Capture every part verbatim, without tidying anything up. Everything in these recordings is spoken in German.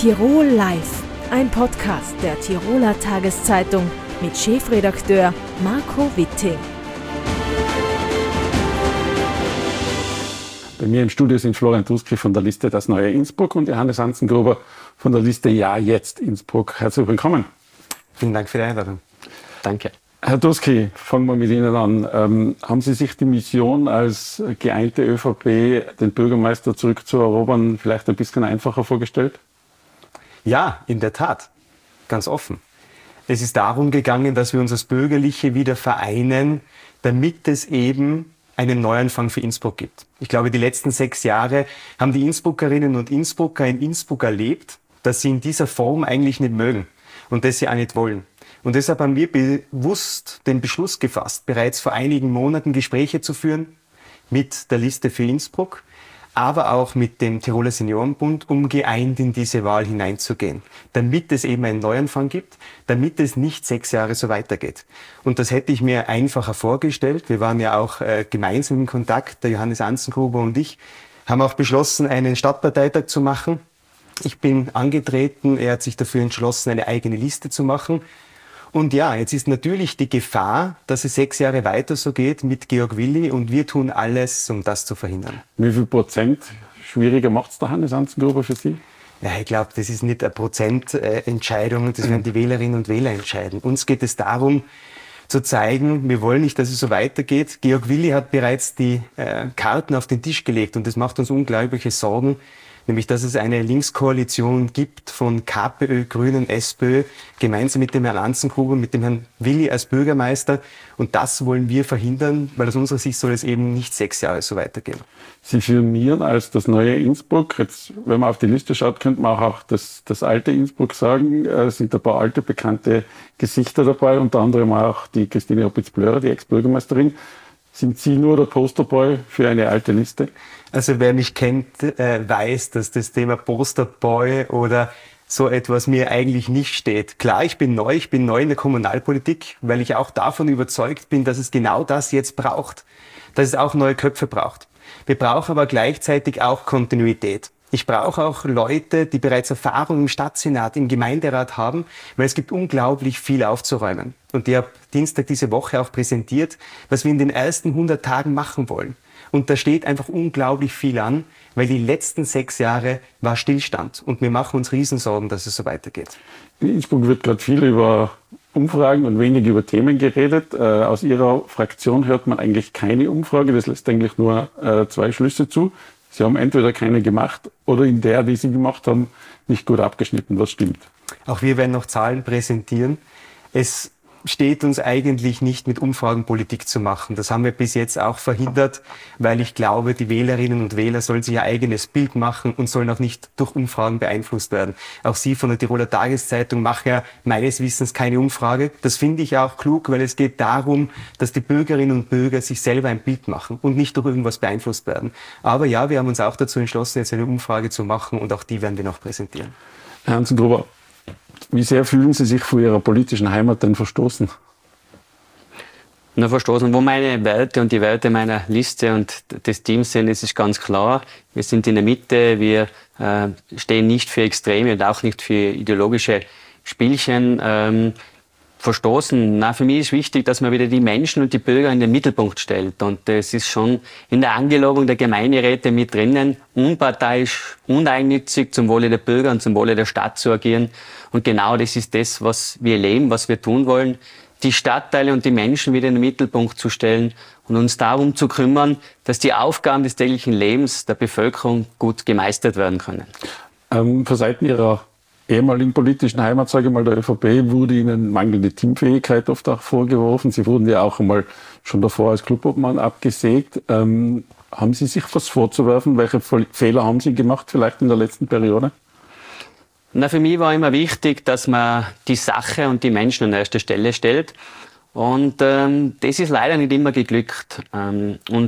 Tirol Live, ein Podcast der Tiroler Tageszeitung mit Chefredakteur Marco Witting. Bei mir im Studio sind Florian Tuski von der Liste Das Neue Innsbruck und Johannes Anzengruber von der Liste Ja, Jetzt Innsbruck. Herzlich willkommen. Vielen Dank für die Einladung. Danke. Herr Tuski, fangen wir mit Ihnen an. Ähm, haben Sie sich die Mission als geeinte ÖVP, den Bürgermeister zurückzuerobern, vielleicht ein bisschen einfacher vorgestellt? Ja, in der Tat. Ganz offen. Es ist darum gegangen, dass wir uns als Bürgerliche wieder vereinen, damit es eben einen Neuanfang für Innsbruck gibt. Ich glaube, die letzten sechs Jahre haben die Innsbruckerinnen und Innsbrucker in Innsbruck erlebt, dass sie in dieser Form eigentlich nicht mögen und dass sie auch nicht wollen. Und deshalb haben wir bewusst den Beschluss gefasst, bereits vor einigen Monaten Gespräche zu führen mit der Liste für Innsbruck, aber auch mit dem Tiroler Seniorenbund, um geeint in diese Wahl hineinzugehen, damit es eben einen Neuanfang gibt, damit es nicht sechs Jahre so weitergeht. Und das hätte ich mir einfacher vorgestellt. Wir waren ja auch äh, gemeinsam in Kontakt, der Johannes Anzengruber und ich, haben auch beschlossen, einen Stadtparteitag zu machen. Ich bin angetreten, er hat sich dafür entschlossen, eine eigene Liste zu machen. Und ja, jetzt ist natürlich die Gefahr, dass es sechs Jahre weiter so geht mit Georg Willi und wir tun alles, um das zu verhindern. Wie viel Prozent schwieriger macht es der Hannes Anzengruber für Sie? Ja, ich glaube, das ist nicht eine Prozententscheidung, das werden die Wählerinnen und Wähler entscheiden. Uns geht es darum, zu zeigen, wir wollen nicht, dass es so weitergeht. Georg Willi hat bereits die äh, Karten auf den Tisch gelegt und das macht uns unglaubliche Sorgen. Nämlich, dass es eine Linkskoalition gibt von KPÖ, Grünen, SPÖ, gemeinsam mit dem Herrn Anzengruber, mit dem Herrn Willi als Bürgermeister. Und das wollen wir verhindern, weil aus unserer Sicht soll es eben nicht sechs Jahre so weitergehen. Sie firmieren als das neue Innsbruck. Jetzt, wenn man auf die Liste schaut, könnte man auch das, das alte Innsbruck sagen. Es sind ein paar alte, bekannte Gesichter dabei, unter anderem auch die Christine Opitz-Blörer, die Ex-Bürgermeisterin. Sind Sie nur der Posterboy für eine alte Liste? Also wer mich kennt, äh, weiß, dass das Thema Posterboy oder so etwas mir eigentlich nicht steht. Klar, ich bin neu, ich bin neu in der Kommunalpolitik, weil ich auch davon überzeugt bin, dass es genau das jetzt braucht, dass es auch neue Köpfe braucht. Wir brauchen aber gleichzeitig auch Kontinuität. Ich brauche auch Leute, die bereits Erfahrung im Stadtsenat, im Gemeinderat haben, weil es gibt unglaublich viel aufzuräumen. Und ich habe Dienstag diese Woche auch präsentiert, was wir in den ersten hundert Tagen machen wollen. Und da steht einfach unglaublich viel an, weil die letzten sechs Jahre war Stillstand. Und wir machen uns Riesensorgen, dass es so weitergeht. In Innsbruck wird gerade viel über Umfragen und wenig über Themen geredet. Äh, aus Ihrer Fraktion hört man eigentlich keine Umfrage. Das lässt eigentlich nur äh, zwei Schlüsse zu. Sie haben entweder keine gemacht oder in der, die Sie gemacht haben, nicht gut abgeschnitten. Was stimmt? Auch wir werden noch Zahlen präsentieren. Es steht uns eigentlich nicht, mit Umfragen Politik zu machen. Das haben wir bis jetzt auch verhindert, weil ich glaube, die Wählerinnen und Wähler sollen sich ihr eigenes Bild machen und sollen auch nicht durch Umfragen beeinflusst werden. Auch Sie von der Tiroler Tageszeitung machen ja meines Wissens keine Umfrage. Das finde ich auch klug, weil es geht darum, dass die Bürgerinnen und Bürger sich selber ein Bild machen und nicht durch irgendwas beeinflusst werden. Aber ja, wir haben uns auch dazu entschlossen, jetzt eine Umfrage zu machen und auch die werden wir noch präsentieren. Herr Anzengruber, wie sehr fühlen Sie sich von Ihrer politischen Heimat denn verstoßen? Na, verstoßen, wo meine Werte und die Werte meiner Liste und des Teams sind, ist es ganz klar. Wir sind in der Mitte, wir äh, stehen nicht für Extreme und auch nicht für ideologische Spielchen. Ähm, verstoßen, na, für mich ist wichtig, dass man wieder die Menschen und die Bürger in den Mittelpunkt stellt. Und das ist schon in der Angelobung der Gemeinderäte mit drinnen, unparteiisch, uneigennützig zum Wohle der Bürger und zum Wohle der Stadt zu agieren. Und genau das ist das, was wir leben, was wir tun wollen, die Stadtteile und die Menschen wieder in den Mittelpunkt zu stellen und uns darum zu kümmern, dass die Aufgaben des täglichen Lebens der Bevölkerung gut gemeistert werden können. Ähm, von Seiten Ihrer ehemaligen politischen Heimat, sage ich mal, der ÖVP, wurde Ihnen mangelnde Teamfähigkeit oft auch vorgeworfen. Sie wurden ja auch einmal schon davor als Clubobmann abgesägt. Ähm, haben Sie sich was vorzuwerfen? Welche Fehler haben Sie gemacht, vielleicht in der letzten Periode? Na, für mich war immer wichtig, dass man die Sache und die Menschen an erster Stelle stellt. Und ähm, das ist leider nicht immer geglückt. Ähm, und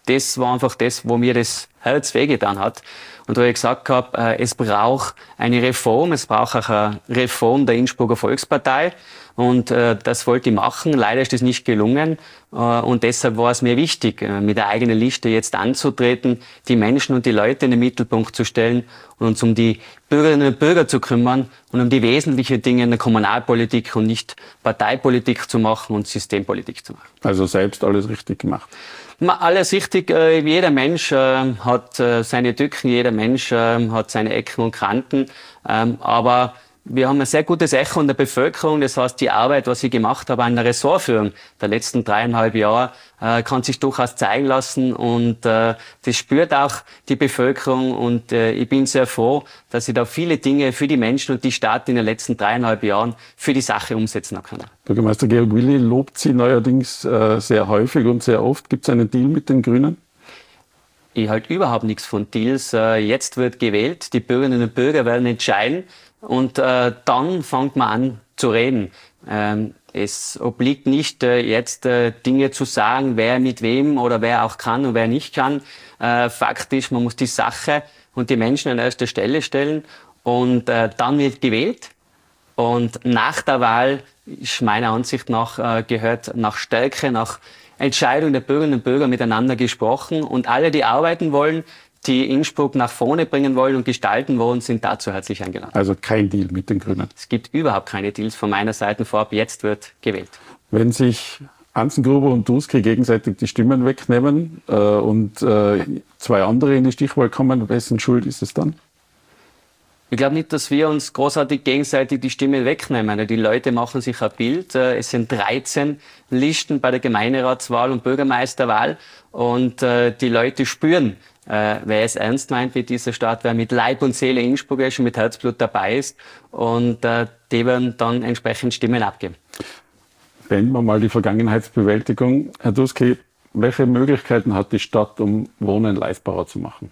das war einfach das, wo mir das Herz wehgetan hat. Und wo ich gesagt habe, äh, es braucht eine Reform, es braucht auch eine Reform der Innsbrucker Volkspartei. Und äh, das wollte ich machen. Leider ist das nicht gelungen. Äh, und deshalb war es mir wichtig, äh, mit der eigenen Liste jetzt anzutreten, die Menschen und die Leute in den Mittelpunkt zu stellen und uns um die Bürgerinnen und Bürger zu kümmern und um die wesentlichen Dinge in der Kommunalpolitik und nicht Parteipolitik zu machen und Systempolitik zu machen. Also selbst alles richtig gemacht. Alles richtig. Äh, jeder Mensch äh, hat äh, seine Tücken, jeder Mensch äh, hat seine Ecken und Kanten. Ähm, aber wir haben ein sehr gutes Echo in der Bevölkerung. Das heißt, die Arbeit, was ich gemacht habe an der Ressortführung der letzten dreieinhalb Jahre, äh, kann sich durchaus zeigen lassen. Und äh, das spürt auch die Bevölkerung. Und äh, ich bin sehr froh, dass ich da viele Dinge für die Menschen und die Stadt in den letzten dreieinhalb Jahren für die Sache umsetzen kann. Bürgermeister Georg Willi lobt Sie neuerdings äh, sehr häufig und sehr oft. Gibt es einen Deal mit den Grünen? Ich halte überhaupt nichts von Deals. Äh, jetzt wird gewählt, die Bürgerinnen und Bürger werden entscheiden. Und äh, dann fängt man an zu reden. Ähm, es obliegt nicht äh, jetzt äh, Dinge zu sagen, wer mit wem oder wer auch kann und wer nicht kann. Äh, Fakt ist, man muss die Sache und die Menschen an erste Stelle stellen und äh, dann wird gewählt. Und nach der Wahl ist meiner Ansicht nach äh, gehört nach Stärke, nach Entscheidung der Bürgerinnen und Bürger miteinander gesprochen und alle, die arbeiten wollen, die Innsbruck nach vorne bringen wollen und gestalten wollen, sind dazu herzlich eingeladen. Also kein Deal mit den Grünen? Es gibt überhaupt keine Deals von meiner Seite vorab. Jetzt wird gewählt. Wenn sich Anzengruber und Tusk gegenseitig die Stimmen wegnehmen äh, und äh, zwei andere in die Stichwahl kommen, wessen Schuld ist es dann? Ich glaube nicht, dass wir uns großartig gegenseitig die Stimme wegnehmen. Die Leute machen sich ein Bild. Es sind dreizehn Listen bei der Gemeinderatswahl und Bürgermeisterwahl. Und äh, die Leute spüren, äh, wer es ernst meint mit dieser Stadt, wer mit Leib und Seele Innsbruck ist und mit Herzblut dabei ist. Und äh, die werden dann entsprechend Stimmen abgeben. Beenden wir mal die Vergangenheitsbewältigung. Herr Tusk, welche Möglichkeiten hat die Stadt, um Wohnen leistbarer zu machen?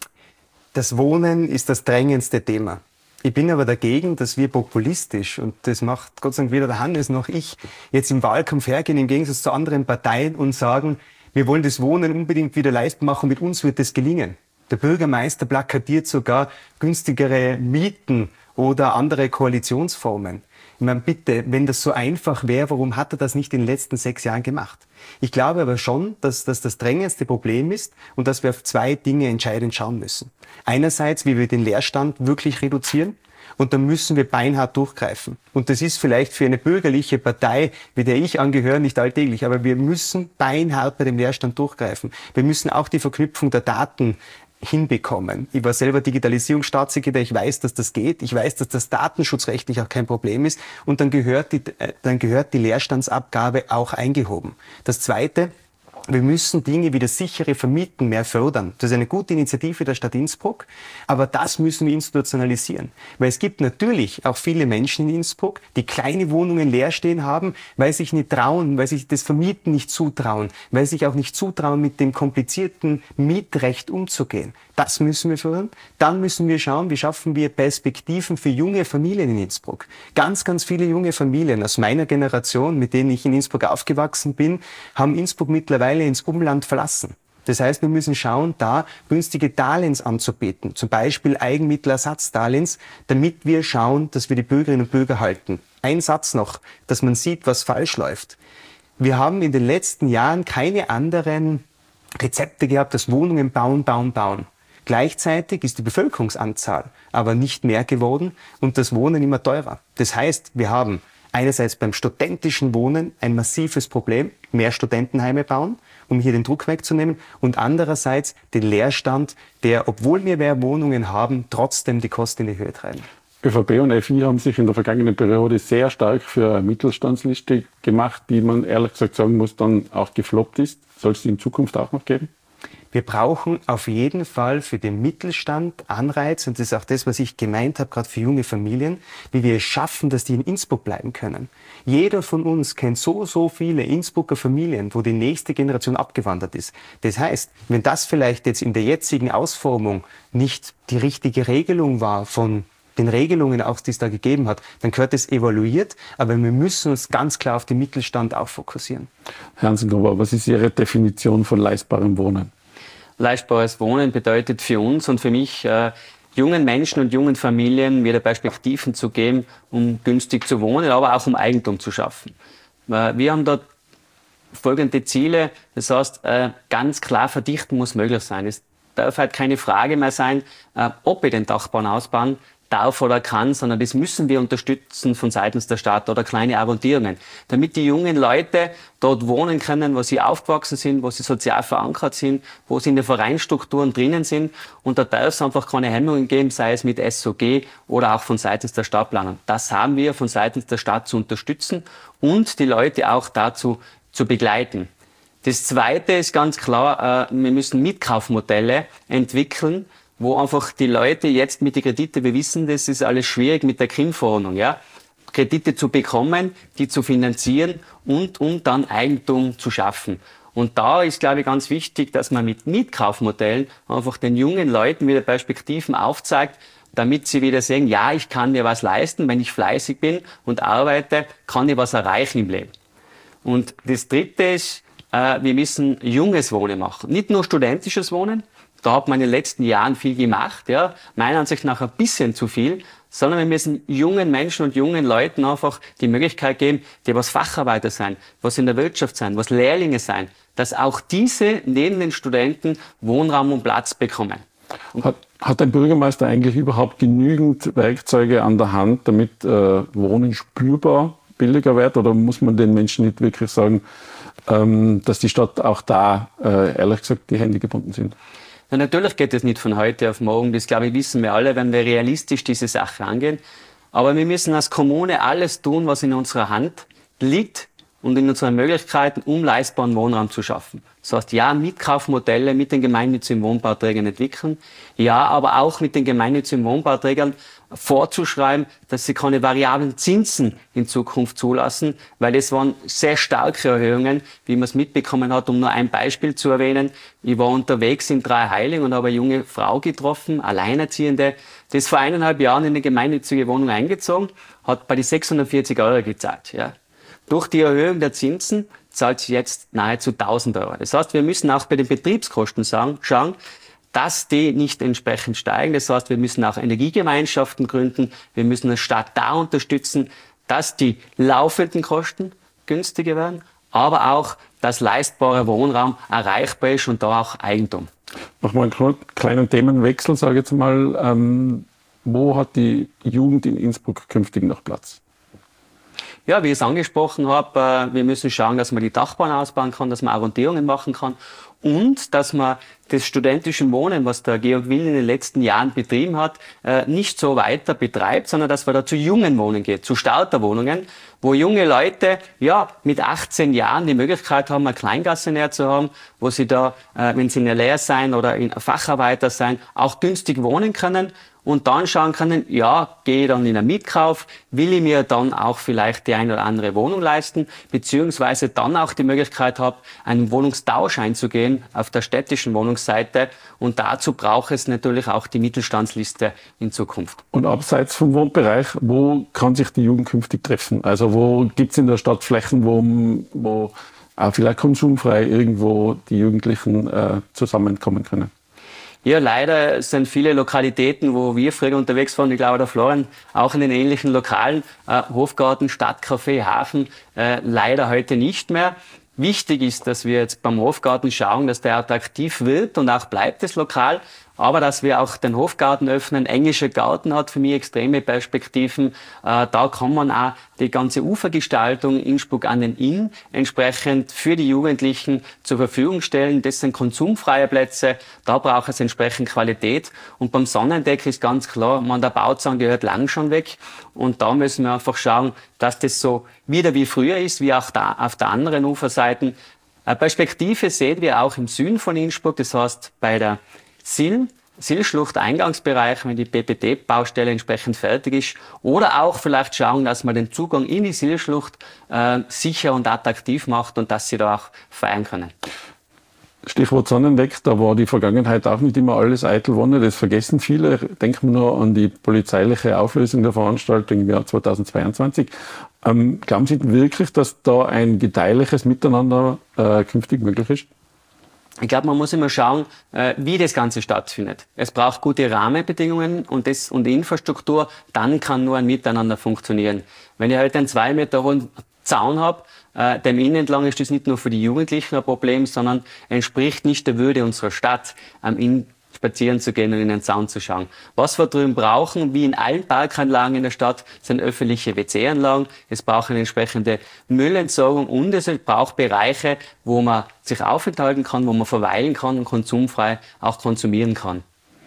Das Wohnen ist das drängendste Thema. Ich bin aber dagegen, dass wir populistisch, und das macht Gott sei Dank weder der Hannes noch ich, jetzt im Wahlkampf hergehen, im Gegensatz zu anderen Parteien, und sagen, wir wollen das Wohnen unbedingt wieder leistbar machen, mit uns wird das gelingen. Der Bürgermeister plakatiert sogar günstigere Mieten oder andere Koalitionsformen. Ich meine, bitte, wenn das so einfach wäre, warum hat er das nicht in den letzten sechs Jahren gemacht? Ich glaube aber schon, dass das das drängendste Problem ist und dass wir auf zwei Dinge entscheidend schauen müssen. Einerseits, wie wir den Leerstand wirklich reduzieren, und da müssen wir beinhart durchgreifen. Und das ist vielleicht für eine bürgerliche Partei, wie der ich angehöre, nicht alltäglich, aber wir müssen beinhart bei dem Leerstand durchgreifen. Wir müssen auch die Verknüpfung der Daten hinbekommen. Ich war selber Digitalisierungsstaatssekretär, ich weiß, dass das geht, ich weiß, dass das datenschutzrechtlich auch kein Problem ist, und dann gehört die, äh, dann gehört die Leerstandsabgabe auch eingehoben. Das Zweite: Wir müssen Dinge wie das sichere Vermieten mehr fördern. Das ist eine gute Initiative der Stadt Innsbruck, aber das müssen wir institutionalisieren. Weil es gibt natürlich auch viele Menschen in Innsbruck, die kleine Wohnungen leer stehen haben, weil sich nicht trauen, weil sich das Vermieten nicht zutrauen, weil sich auch nicht zutrauen, mit dem komplizierten Mietrecht umzugehen. Das müssen wir fördern. Dann müssen wir schauen, wie schaffen wir Perspektiven für junge Familien in Innsbruck. Ganz, ganz viele junge Familien aus meiner Generation, mit denen ich in Innsbruck aufgewachsen bin, haben Innsbruck mittlerweile ins Umland verlassen. Das heißt, wir müssen schauen, da günstige Darlehens anzubieten, zum Beispiel Eigenmittelersatzdarlehens, damit wir schauen, dass wir die Bürgerinnen und Bürger halten. Ein Satz noch, dass man sieht, was falsch läuft. Wir haben in den letzten Jahren keine anderen Rezepte gehabt, dass Wohnungen bauen, bauen, bauen. Gleichzeitig ist die Bevölkerungsanzahl aber nicht mehr geworden und das Wohnen immer teurer. Das heißt, wir haben einerseits beim studentischen Wohnen ein massives Problem, mehr Studentenheime bauen, um hier den Druck wegzunehmen, und andererseits den Leerstand, der, obwohl wir mehr Wohnungen haben, trotzdem die Kosten in die Höhe treiben. ÖVP und F I haben sich in der vergangenen Periode sehr stark für eine Mittelstandsliste gemacht, die man ehrlich gesagt sagen muss, dann auch gefloppt ist. Soll es die in Zukunft auch noch geben? Wir brauchen auf jeden Fall für den Mittelstand Anreiz, und das ist auch das, was ich gemeint habe, gerade für junge Familien, wie wir es schaffen, dass die in Innsbruck bleiben können. Jeder von uns kennt so, so viele Innsbrucker Familien, wo die nächste Generation abgewandert ist. Das heißt, wenn das vielleicht jetzt in der jetzigen Ausformung nicht die richtige Regelung war von den Regelungen auch, die es da gegeben hat, dann gehört es evaluiert, aber wir müssen uns ganz klar auf den Mittelstand auch fokussieren. Herr Anzengruber, was ist Ihre Definition von leistbarem Wohnen? Leistbares Wohnen bedeutet für uns und für mich, äh, jungen Menschen und jungen Familien wieder Perspektiven zu geben, um günstig zu wohnen, aber auch um Eigentum zu schaffen. Äh, wir haben dort folgende Ziele. Das heißt, äh, ganz klar verdichten muss möglich sein. Es darf halt keine Frage mehr sein, äh, ob wir den Dachboden ausbauen darf oder kann, sondern das müssen wir unterstützen von seitens der Stadt oder kleine Arrondierungen, damit die jungen Leute dort wohnen können, wo sie aufgewachsen sind, wo sie sozial verankert sind, wo sie in den Vereinsstrukturen drinnen sind. Und da darf es einfach keine Hemmungen geben, sei es mit S O G oder auch von seitens der Stadtplanung. Das haben wir von seitens der Stadt zu unterstützen und die Leute auch dazu zu begleiten. Das Zweite ist ganz klar, wir müssen Mitkaufmodelle entwickeln, wo einfach die Leute jetzt mit den Krediten, wir wissen, das ist alles schwierig mit der K I M-Verordnung, ja, Kredite zu bekommen, die zu finanzieren und um dann Eigentum zu schaffen. Und da ist, glaube ich, ganz wichtig, dass man mit Mitkaufmodellen einfach den jungen Leuten wieder Perspektiven aufzeigt, damit sie wieder sehen, ja, ich kann mir was leisten, wenn ich fleißig bin und arbeite, kann ich was erreichen im Leben. Und das Dritte ist, äh, wir müssen junges Wohnen machen, nicht nur studentisches Wohnen. Da hat man in den letzten Jahren viel gemacht, ja, meiner Ansicht nach ein bisschen zu viel, sondern wir müssen jungen Menschen und jungen Leuten einfach die Möglichkeit geben, die was Facharbeiter sein, was in der Wirtschaft sein, was Lehrlinge sein, dass auch diese neben den Studenten Wohnraum und Platz bekommen. Hat, hat ein Bürgermeister eigentlich überhaupt genügend Werkzeuge an der Hand, damit äh, Wohnen spürbar billiger wird? Oder muss man den Menschen nicht wirklich sagen, ähm, dass die Stadt auch da, äh, ehrlich gesagt, die Hände gebunden sind? Na, natürlich geht es nicht von heute auf morgen. Das, glaube ich, wissen wir alle, wenn wir realistisch diese Sache angehen. Aber wir müssen als Kommune alles tun, was in unserer Hand liegt und in unseren Möglichkeiten, um leistbaren Wohnraum zu schaffen. Das heißt, ja, Mitkaufmodelle mit den gemeinnützigen Wohnbauträgern entwickeln. Ja, aber auch mit den gemeinnützigen Wohnbauträgern vorzuschreiben, dass sie keine variablen Zinsen in Zukunft zulassen, weil es waren sehr starke Erhöhungen, wie man es mitbekommen hat, um nur ein Beispiel zu erwähnen. Ich war unterwegs in Dreiheiligen und habe eine junge Frau getroffen, Alleinerziehende, die ist vor eineinhalb Jahren in eine gemeinnützige Wohnung eingezogen, hat bei die sechshundertvierzig Euro gezahlt. Ja. Durch die Erhöhung der Zinsen zahlt sie jetzt nahezu tausend Euro. Das heißt, wir müssen auch bei den Betriebskosten sagen, schauen, dass die nicht entsprechend steigen. Das heißt, wir müssen auch Energiegemeinschaften gründen. Wir müssen die Stadt da unterstützen, dass die laufenden Kosten günstiger werden, aber auch, dass leistbarer Wohnraum erreichbar ist und da auch Eigentum. Machen wir einen kleinen Themenwechsel, sage ich jetzt mal. Ähm, wo hat die Jugend in Innsbruck künftig noch Platz? Ja, wie ich es angesprochen habe, wir müssen schauen, dass man die Dachbahn ausbauen kann, dass man Arrondierungen machen kann und dass man das studentische Wohnen, was der Georg Will in den letzten Jahren betrieben hat, nicht so weiter betreibt, sondern dass man da zu jungen Wohnungen geht, zu Starterwohnungen, wo junge Leute ja mit achtzehn Jahren die Möglichkeit haben, eine Kleingasse näher zu haben, wo sie da, wenn sie in der Lehre sein oder in Facharbeiter sein, auch günstig wohnen können. Und dann schauen können, ja, gehe ich dann in einen Mietkauf, will ich mir dann auch vielleicht die eine oder andere Wohnung leisten, beziehungsweise dann auch die Möglichkeit habe, einen Wohnungstausch einzugehen auf der städtischen Wohnungsseite. Und dazu braucht es natürlich auch die Mittelstandsliste in Zukunft. Und abseits vom Wohnbereich, wo kann sich die Jugend künftig treffen? Also wo gibt es in der Stadt Flächen, wo, wo auch vielleicht konsumfrei irgendwo die Jugendlichen äh, zusammenkommen können? Ja, leider sind viele Lokalitäten, wo wir früher unterwegs waren, ich glaube, der Florian, auch in den ähnlichen Lokalen, äh, Hofgarten, Stadtcafé, Hafen, äh, leider heute nicht mehr. Wichtig ist, dass wir jetzt beim Hofgarten schauen, dass der attraktiv wird und auch bleibt, das Lokal. Aber dass wir auch den Hofgarten öffnen. Englischer Garten hat für mich extreme Perspektiven. Äh, da kann man auch die ganze Ufergestaltung Innsbruck an den Inn entsprechend für die Jugendlichen zur Verfügung stellen. Das sind konsumfreie Plätze. Da braucht es entsprechend Qualität. Und beim Sonnendeck ist ganz klar, man, der Bauzahn gehört lang schon weg. Und da müssen wir einfach schauen, dass das so wieder wie früher ist, wie auch da auf der anderen Uferseite. Eine Perspektive sehen wir auch im Süden von Innsbruck. Das heißt, bei der Sill, Sillschlucht-Eingangsbereich, wenn die P P T-Baustelle entsprechend fertig ist. Oder auch vielleicht schauen, dass man den Zugang in die Sillschlucht äh, sicher und attraktiv macht und dass sie da auch feiern können. Stichwort Sonnendeck, da war die Vergangenheit auch nicht immer alles eitel Wonne. Das vergessen viele. Denken wir nur an die polizeiliche Auflösung der Veranstaltung im Jahr zweitausendzweiundzwanzig. Ähm, glauben Sie wirklich, dass da ein gedeihliches Miteinander äh, künftig möglich ist? Ich glaube, man muss immer schauen, wie das Ganze stattfindet. Es braucht gute Rahmenbedingungen und, das, und die Infrastruktur, dann kann nur ein Miteinander funktionieren. Wenn ich halt einen zwei Meter hohen Zaun habe, äh, dem Inn entlang, ist das nicht nur für die Jugendlichen ein Problem, sondern entspricht nicht der Würde unserer Stadt, am Inn spazieren zu gehen und in den Zaun zu schauen. Was wir drüben brauchen, wie in allen Parkanlagen in der Stadt, sind öffentliche W C-Anlagen. Es braucht eine entsprechende Müllentsorgung und es braucht Bereiche, wo man sich aufenthalten kann, wo man verweilen kann und konsumfrei auch konsumieren kann.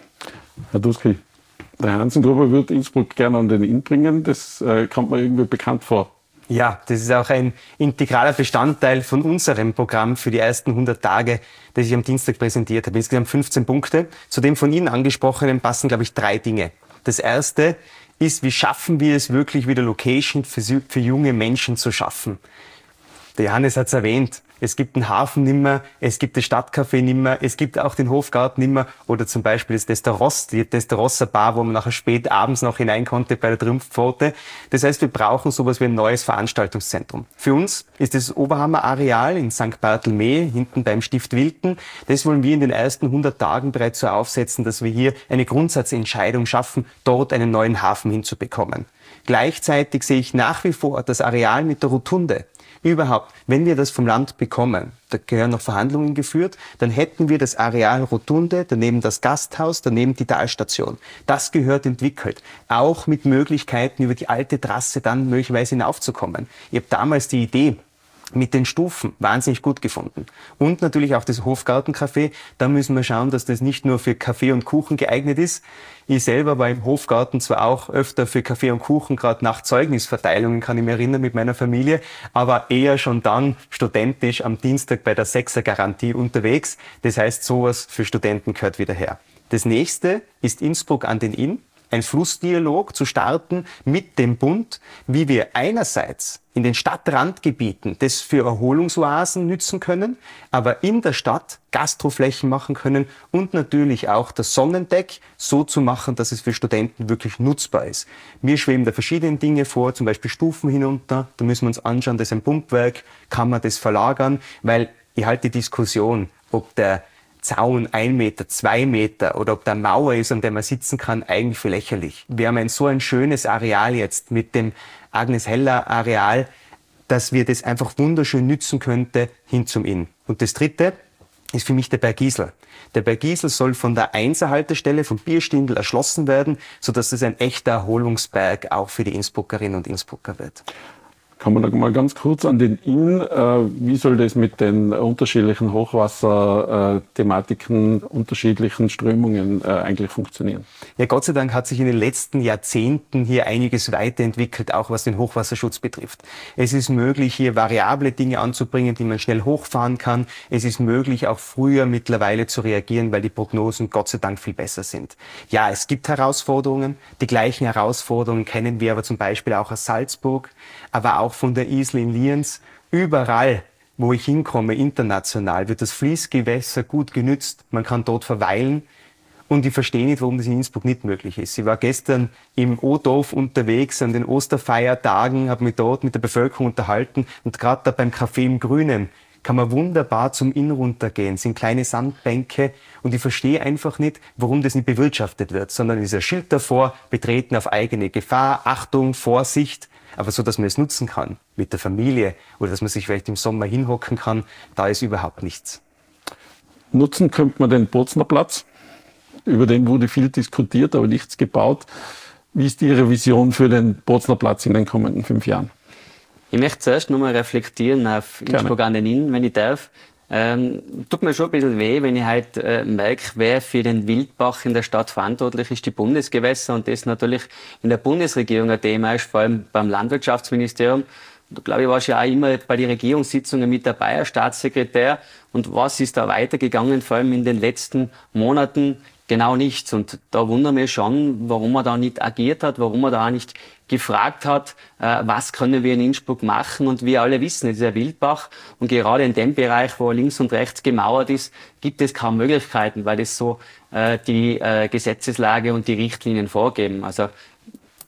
Herr Dusky, der Hansengruber würde Innsbruck gerne an den Inn bringen. Das äh, kommt mir irgendwie bekannt vor. Ja, das ist auch ein integraler Bestandteil von unserem Programm für die ersten hundert Tage, das ich am Dienstag präsentiert habe. Insgesamt fünfzehn Punkte. Zu dem von Ihnen angesprochenen passen, glaube ich, drei Dinge. Das erste ist, wie schaffen wir es wirklich wieder Location für, für junge Menschen zu schaffen? Der Johannes hat es erwähnt. Es gibt den Hafen nimmer, es gibt das Stadtcafé nimmer, es gibt auch den Hofgarten nimmer oder zum Beispiel das Desteros, die Desterosser Bar, wo man nachher spät abends noch hinein konnte bei der Triumphpforte. Das heißt, wir brauchen sowas wie ein neues Veranstaltungszentrum. Für uns ist das Oberhammer Areal in Sankt Bartholomä, hinten beim Stift Wilken. Das wollen wir in den ersten hundert Tagen bereits so aufsetzen, dass wir hier eine Grundsatzentscheidung schaffen, dort einen neuen Hafen hinzubekommen. Gleichzeitig sehe ich nach wie vor das Areal mit der Rotunde. Überhaupt, wenn wir das vom Land bekommen, da gehören noch Verhandlungen geführt, dann hätten wir das Areal Rotunde, daneben das Gasthaus, daneben die Talstation. Das gehört entwickelt, auch mit Möglichkeiten, über die alte Trasse dann möglicherweise hinaufzukommen. Ich habe damals die Idee mit den Stufen wahnsinnig gut gefunden. Und natürlich auch das Hofgartencafé. Da müssen wir schauen, dass das nicht nur für Kaffee und Kuchen geeignet ist. Ich selber war im Hofgarten zwar auch öfter für Kaffee und Kuchen, gerade nach Zeugnisverteilungen, kann ich mich erinnern, mit meiner Familie, aber eher schon dann studentisch am Dienstag bei der Sechser-Garantie unterwegs. Das heißt, sowas für Studenten gehört wieder her. Das nächste ist Innsbruck an den Inn. Ein Flussdialog zu starten mit dem Bund, wie wir einerseits in den Stadtrandgebieten das für Erholungsoasen nützen können, aber in der Stadt Gastroflächen machen können und natürlich auch das Sonnendeck so zu machen, dass es für Studenten wirklich nutzbar ist. Mir schweben da verschiedene Dinge vor, zum Beispiel Stufen hinunter, da müssen wir uns anschauen, das ist ein Pumpwerk, kann man das verlagern, weil ich halte die Diskussion, ob der Zaun ein Meter, zwei Meter oder ob da eine Mauer ist, an der man sitzen kann, eigentlich für lächerlich. Wir haben ein so ein schönes Areal jetzt mit dem Agnes Heller Areal, dass wir das einfach wunderschön nützen könnte hin zum Inn. Und das dritte ist für mich der Berg Gisel. Der Berg Gisel soll von der Einser-Haltestelle vom Bierstindl erschlossen werden, sodass es ein echter Erholungsberg auch für die Innsbruckerinnen und Innsbrucker wird. Kann man noch mal ganz kurz an den Inn, äh, wie soll das mit den unterschiedlichen Hochwasser-Thematiken, äh, unterschiedlichen Strömungen äh, eigentlich funktionieren? Ja, Gott sei Dank hat sich in den letzten Jahrzehnten hier einiges weiterentwickelt, auch was den Hochwasserschutz betrifft. Es ist möglich, hier variable Dinge anzubringen, die man schnell hochfahren kann. Es ist möglich, auch früher mittlerweile zu reagieren, weil die Prognosen Gott sei Dank viel besser sind. Ja, es gibt Herausforderungen. Die gleichen Herausforderungen kennen wir aber zum Beispiel auch aus Salzburg, aber auch von der Isel in Lienz. Überall, wo ich hinkomme, international, wird das Fließgewässer gut genützt. Man kann dort verweilen. Und ich verstehe nicht, warum das in Innsbruck nicht möglich ist. Ich war gestern im O-Dorf unterwegs an den Osterfeiertagen, habe mich dort mit der Bevölkerung unterhalten. Und gerade da beim Café im Grünen kann man wunderbar zum Inn runtergehen. Es sind kleine Sandbänke. Und ich verstehe einfach nicht, warum das nicht bewirtschaftet wird, sondern dieser Schild davor, betreten auf eigene Gefahr, Achtung, Vorsicht. Aber so, dass man es nutzen kann mit der Familie oder dass man sich vielleicht im Sommer hinhocken kann, da ist überhaupt nichts. Nutzen könnte man den Bozner Platz. Über den wurde viel diskutiert, aber nichts gebaut. Wie ist Ihre Vision für den Bozner Platz in den kommenden fünf Jahren? Ich möchte zuerst noch mal reflektieren auf Innsbruck an den Inn, wenn ich darf. Ähm, tut mir schon ein bisschen weh, wenn ich halt äh, merke, wer für den Wildbach in der Stadt verantwortlich ist, die Bundesgewässer, und das natürlich in der Bundesregierung ein Thema ist, vor allem beim Landwirtschaftsministerium. Da glaube ich, war schon auch immer bei den Regierungssitzungen mit dabei, als Staatssekretär. Und was ist da weitergegangen, vor allem in den letzten Monaten? Genau nichts. Und da wundern wir schon, warum man da nicht agiert hat, warum man da auch nicht gefragt hat, äh, was können wir in Innsbruck machen. Und wir alle wissen, es ist ein Wildbach. Und gerade in dem Bereich, wo links und rechts gemauert ist, gibt es kaum Möglichkeiten, weil das so äh, die äh, Gesetzeslage und die Richtlinien vorgeben. Also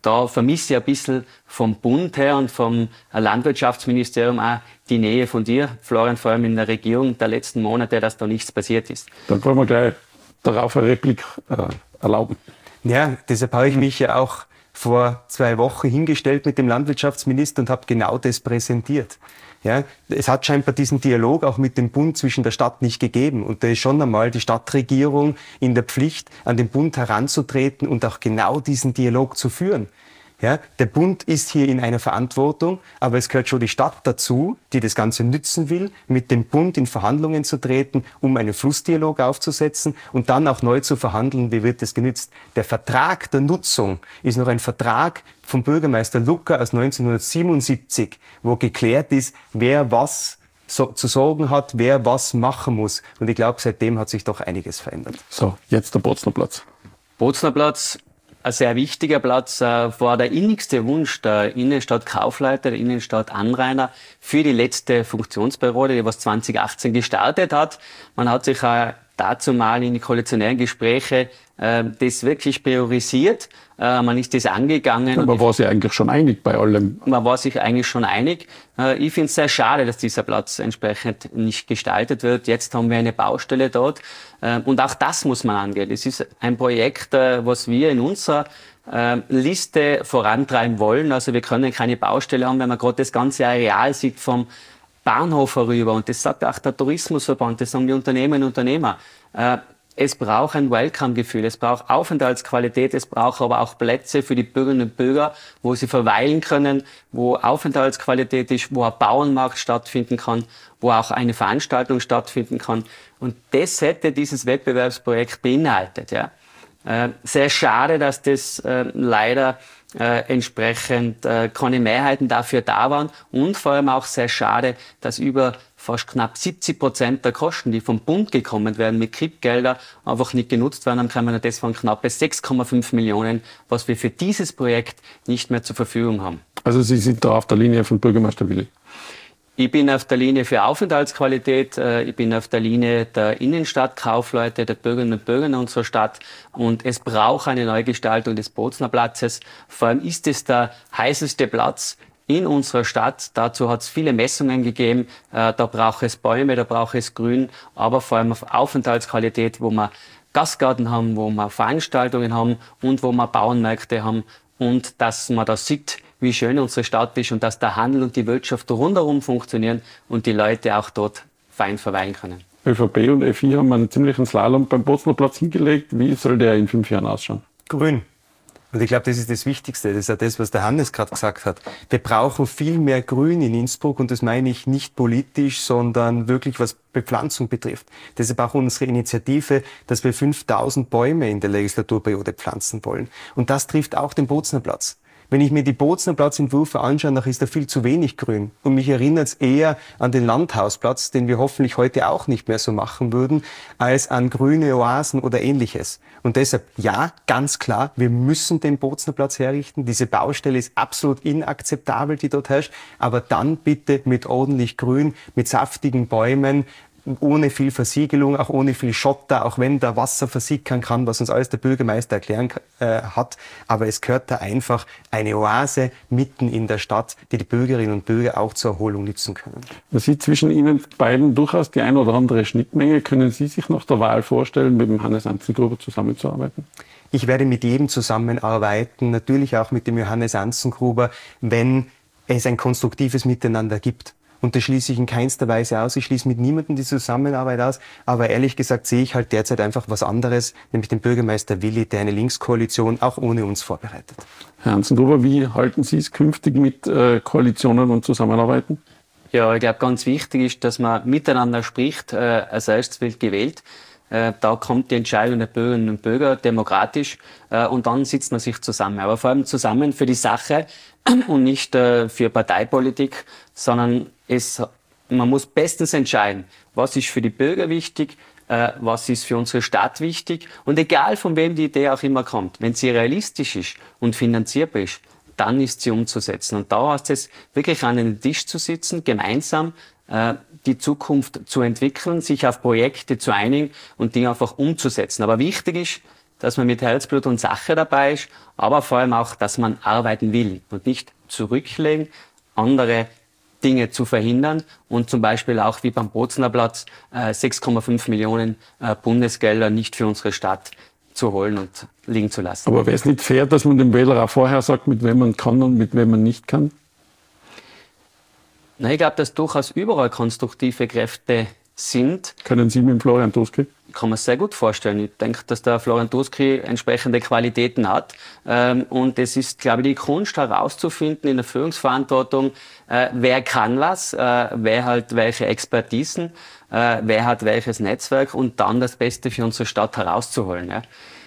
da vermisse ich ein bisschen vom Bund her und vom Landwirtschaftsministerium auch die Nähe von dir, Florian, vor allem in der Regierung der letzten Monate, dass da nichts passiert ist. Dann wollen wir gleich darauf eine Replik äh, erlauben. Ja, deshalb habe ich mich ja auch vor zwei Wochen hingestellt mit dem Landwirtschaftsminister und habe genau das präsentiert. Ja, es hat scheinbar diesen Dialog auch mit dem Bund zwischen der Stadt nicht gegeben. Und da ist schon einmal die Stadtregierung in der Pflicht, an den Bund heranzutreten und auch genau diesen Dialog zu führen. Ja, der Bund ist hier in einer Verantwortung, aber es gehört schon die Stadt dazu, die das Ganze nützen will, mit dem Bund in Verhandlungen zu treten, um einen Flussdialog aufzusetzen und dann auch neu zu verhandeln, wie wird das genützt. Der Vertrag der Nutzung ist noch ein Vertrag vom Bürgermeister Lucker aus neunzehnhundertsiebenundsiebzig, wo geklärt ist, wer was so zu sorgen hat, wer was machen muss. Und ich glaube, seitdem hat sich doch einiges verändert. So, jetzt der Bozner Platz. Bozner Platz. Ein sehr wichtiger Platz, äh, war der innigste Wunsch der Innenstadt-Kaufleute, der Innenstadt-Anrainer für die letzte Funktionsperiode, die was zwanzig achtzehn gestartet hat. Man hat sich äh, dazu mal in die koalitionären Gespräche äh, das wirklich priorisiert. Äh, man ist das angegangen. Aber man war sich eigentlich schon einig bei allem. Man war sich eigentlich schon einig. Äh, ich finde es sehr schade, dass dieser Platz entsprechend nicht gestaltet wird. Jetzt haben wir eine Baustelle dort. Äh, und auch das muss man angehen. Es ist ein Projekt, äh, was wir in unserer äh, Liste vorantreiben wollen. Also wir können keine Baustelle haben, wenn man gerade das ganze Areal sieht vom Bahnhof herüber. Und das sagt auch der Tourismusverband, das sagen die Unternehmerinnen und Unternehmer. Äh, Es braucht ein Welcome-Gefühl, es braucht Aufenthaltsqualität, es braucht aber auch Plätze für die Bürgerinnen und Bürger, wo sie verweilen können, wo Aufenthaltsqualität ist, wo ein Bauernmarkt stattfinden kann, wo auch eine Veranstaltung stattfinden kann. Und das hätte dieses Wettbewerbsprojekt beinhaltet. Ja. Äh, sehr schade, dass das äh, leider äh, entsprechend äh, keine Mehrheiten dafür da waren und vor allem auch sehr schade, dass über fast knapp siebzig Prozent der Kosten, die vom Bund gekommen werden mit K I P-Gelder, einfach nicht genutzt werden. Dann kommen wir das waren knappe sechs Komma fünf Millionen, was wir für dieses Projekt nicht mehr zur Verfügung haben. Also Sie sind da auf der Linie von Bürgermeister Willi? Ich bin auf der Linie für Aufenthaltsqualität, ich bin auf der Linie der Innenstadtkaufleute, der Bürgerinnen und Bürger in unserer Stadt und es braucht eine Neugestaltung des Bozner Platzes. Vor allem ist es der heißeste Platz in unserer Stadt. Dazu hat es viele Messungen gegeben. Da braucht es Bäume, da braucht es Grün, aber vor allem auf Aufenthaltsqualität, wo wir Gastgarten haben, wo wir Veranstaltungen haben und wo wir Bauernmärkte haben und dass man da sieht, wie schön unsere Stadt ist und dass der Handel und die Wirtschaft rundherum funktionieren und die Leute auch dort fein verweilen können. ÖVP und F I haben einen ziemlichen Slalom beim Bozner Platz hingelegt. Wie soll der in fünf Jahren ausschauen? Grün. Und ich glaube, das ist das Wichtigste. Das ist ja das, was der Hannes gerade gesagt hat. Wir brauchen viel mehr Grün in Innsbruck und das meine ich nicht politisch, sondern wirklich was Bepflanzung betrifft. Deshalb auch unsere Initiative, dass wir fünftausend Bäume in der Legislaturperiode pflanzen wollen. Und das trifft auch den Bozner Platz. Wenn ich mir die Bozner Platzentwürfe anschaue, dann ist da viel zu wenig Grün. Und mich erinnert es eher an den Landhausplatz, den wir hoffentlich heute auch nicht mehr so machen würden, als an grüne Oasen oder Ähnliches. Und deshalb, ja, ganz klar, wir müssen den Bozner Platz herrichten. Diese Baustelle ist absolut inakzeptabel, die dort herrscht. Aber dann bitte mit ordentlich Grün, mit saftigen Bäumen, ohne viel Versiegelung, auch ohne viel Schotter, auch wenn da Wasser versickern kann, was uns alles der Bürgermeister erklären äh, hat. Aber es gehört da einfach eine Oase mitten in der Stadt, die die Bürgerinnen und Bürger auch zur Erholung nutzen können. Man sieht zwischen Ihnen beiden durchaus die ein oder andere Schnittmenge. Können Sie sich nach der Wahl vorstellen, mit dem Hannes Anzengruber zusammenzuarbeiten? Ich werde mit jedem zusammenarbeiten, natürlich auch mit dem Johannes Anzengruber, wenn es ein konstruktives Miteinander gibt. Und das schließe ich in keinster Weise aus. Ich schließe mit niemandem die Zusammenarbeit aus. Aber ehrlich gesagt sehe ich halt derzeit einfach was anderes, nämlich den Bürgermeister Willi, der eine Linkskoalition auch ohne uns vorbereitet. Herr Anzengruber, wie halten Sie es künftig mit äh, Koalitionen und Zusammenarbeiten? Ja, ich glaube, ganz wichtig ist, dass man miteinander spricht. Äh, als erstes wird gewählt. Äh, da kommt die Entscheidung der Bürgerinnen und Bürger demokratisch äh, und dann sitzt man sich zusammen. Aber vor allem zusammen für die Sache und nicht äh, für Parteipolitik, sondern es, man muss bestens entscheiden, was ist für die Bürger wichtig, äh, was ist für unsere Stadt wichtig. Und egal von wem die Idee auch immer kommt, wenn sie realistisch ist und finanzierbar ist, dann ist sie umzusetzen. Und da heißt es, wirklich an den Tisch zu sitzen, gemeinsam äh, die Zukunft zu entwickeln, sich auf Projekte zu einigen und die einfach umzusetzen. Aber wichtig ist, dass man mit Herzblut und Sache dabei ist, aber vor allem auch, dass man arbeiten will und nicht zurücklegen, andere Dinge zu verhindern und zum Beispiel auch wie beim Bozner Platz äh, sechs Komma fünf Millionen äh, Bundesgelder nicht für unsere Stadt zu holen und liegen zu lassen. Aber wäre es nicht fair, dass man dem Wähler auch vorher sagt, mit wem man kann und mit wem man nicht kann? Na, ich glaube, dass durchaus überall konstruktive Kräfte sind. Können Sie mit dem Florian Turski? Kann man sehr gut vorstellen. Ich denke, dass der Florian Turski entsprechende Qualitäten hat. Ähm, und es ist, glaube ich, die Kunst herauszufinden in der Führungsverantwortung, äh, wer kann was, äh, wer hat welche Expertisen, äh, wer hat welches Netzwerk und dann das Beste für unsere Stadt herauszuholen. Ja.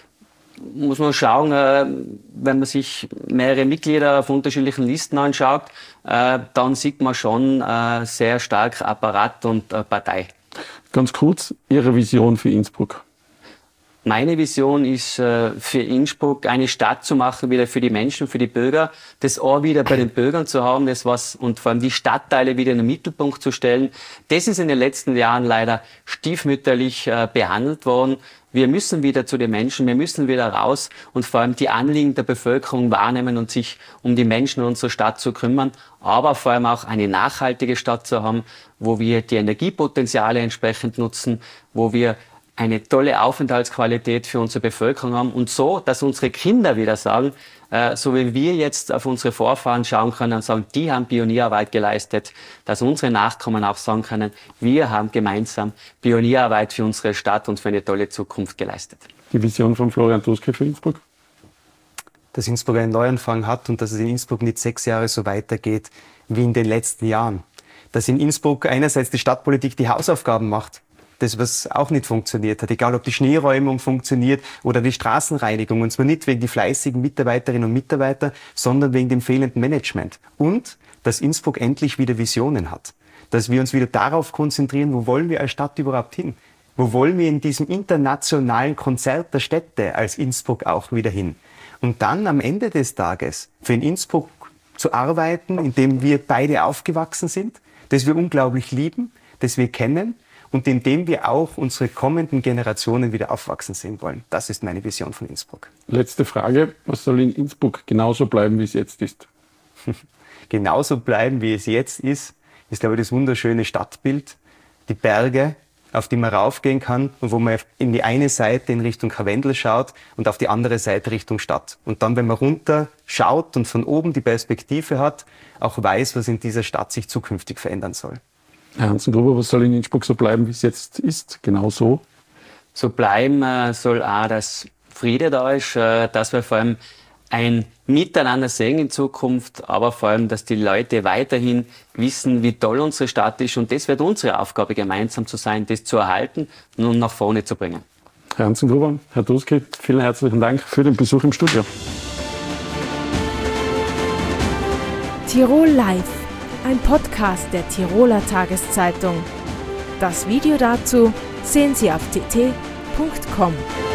Muss man schauen, äh, wenn man sich mehrere Mitglieder auf unterschiedlichen Listen anschaut, äh, dann sieht man schon äh, sehr stark Apparat und äh, Partei. Ganz kurz, Ihre Vision für Innsbruck? Meine Vision ist, äh, für Innsbruck eine Stadt zu machen, wieder für die Menschen, für die Bürger, das Ohr wieder bei den Bürgern zu haben, das was, und vor allem die Stadtteile wieder in den Mittelpunkt zu stellen. Das ist in den letzten Jahren leider stiefmütterlich äh, behandelt worden. Wir müssen wieder zu den Menschen, wir müssen wieder raus und vor allem die Anliegen der Bevölkerung wahrnehmen und sich um die Menschen in unserer Stadt zu kümmern, aber vor allem auch eine nachhaltige Stadt zu haben, wo wir die Energiepotenziale entsprechend nutzen, wo wir eine tolle Aufenthaltsqualität für unsere Bevölkerung haben und so, dass unsere Kinder wieder sagen, äh, so wie wir jetzt auf unsere Vorfahren schauen können und sagen, die haben Pionierarbeit geleistet, dass unsere Nachkommen auch sagen können, wir haben gemeinsam Pionierarbeit für unsere Stadt und für eine tolle Zukunft geleistet. Die Vision von Florian Turski für Innsbruck? Dass Innsbruck einen Neuanfang hat und dass es in Innsbruck nicht sechs Jahre so weitergeht wie in den letzten Jahren. Dass in Innsbruck einerseits die Stadtpolitik die Hausaufgaben macht, das, was auch nicht funktioniert hat, egal ob die Schneeräumung funktioniert oder die Straßenreinigung, und zwar nicht wegen die fleißigen Mitarbeiterinnen und Mitarbeiter, sondern wegen dem fehlenden Management. Und dass Innsbruck endlich wieder Visionen hat, dass wir uns wieder darauf konzentrieren, wo wollen wir als Stadt überhaupt hin? Wo wollen wir in diesem internationalen Konzert der Städte als Innsbruck auch wieder hin? Und dann am Ende des Tages für in Innsbruck zu arbeiten, in dem wir beide aufgewachsen sind, das wir unglaublich lieben, das wir kennen, und in dem wir auch unsere kommenden Generationen wieder aufwachsen sehen wollen. Das ist meine Vision von Innsbruck. Letzte Frage. Was soll in Innsbruck genauso bleiben, wie es jetzt ist? Genauso bleiben, wie es jetzt ist, ist, glaube ich, das wunderschöne Stadtbild. Die Berge, auf die man raufgehen kann und wo man in die eine Seite in Richtung Karwendel schaut und auf die andere Seite Richtung Stadt. Und dann, wenn man runter schaut und von oben die Perspektive hat, auch weiß, was in dieser Stadt sich zukünftig verändern soll. Herr Hansen-Gruber, was soll in Innsbruck so bleiben, wie es jetzt ist? Genau so? So bleiben äh, soll auch, dass Friede da ist, äh, dass wir vor allem ein Miteinander sehen in Zukunft, aber vor allem, dass die Leute weiterhin wissen, wie toll unsere Stadt ist. Und das wird unsere Aufgabe, gemeinsam zu sein, das zu erhalten und nach vorne zu bringen. Herr Hansen-Gruber, Herr Turski, vielen herzlichen Dank für den Besuch im Studio. Tirol Live, ein Podcast der Tiroler Tageszeitung. Das Video dazu sehen Sie auf t t punkt com.